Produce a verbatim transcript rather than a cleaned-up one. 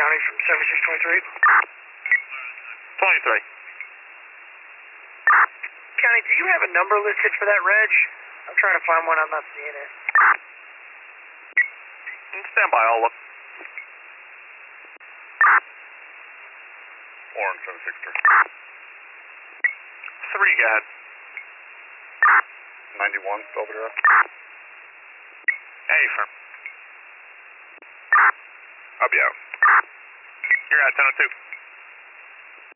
County from seven six two three. twenty-three. County, do you have a number listed for that reg? I'm trying to find one, I'm not seeing it. Stand by, I'll look. Orange seven six three. Three, go ahead. ninety-one, Belvedere. Hey, firm. I'll be out. You're at ten oh two.